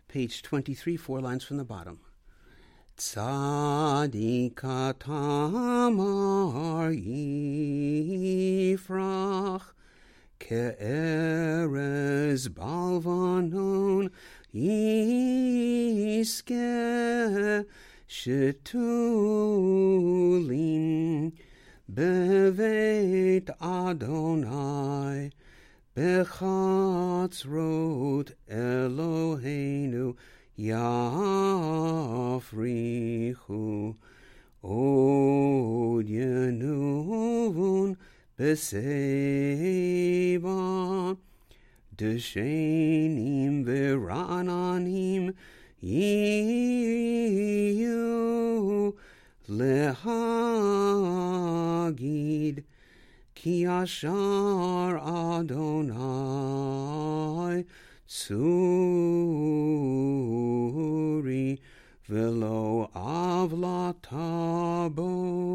page 23, 4 lines from the bottom. Tzadik tamar yifrach ke'erez balvanon yiskeh shetulim bevet Adonai bechatzrot Eloheinu Yafrichu od yenuvun beseva deshenim verananim yiyu lehagid ki ashar Adonai Tsuri velo avlatabo.